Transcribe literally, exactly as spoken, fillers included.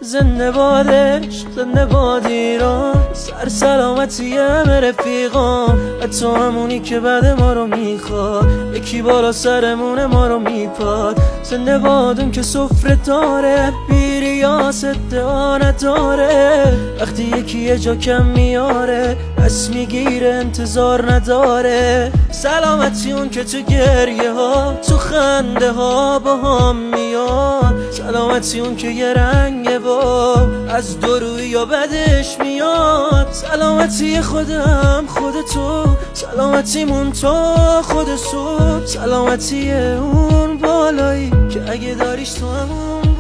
زنده بادش، زنده باد ایران، سر سلامتی همه رفیقان. و تو همونی که بعد ما رو میخواد، یکی بالا سرمون ما رو میپاد. زنده بادون که سفره داره، بی ریاست ادعا نداره. وقتی یکی یه جا کم میاره، پس میگیره انتظار نداره. سلامتی اون که تو گریه ها، تو خنده ها با هم میاد. سلامتی اون که یه رنگه و از دروی یا بدش میاد. سلامتی خودم خود تو، سلامتیمون تا خود صبح. سلامتی اون بالایی که اگه داریش تو همون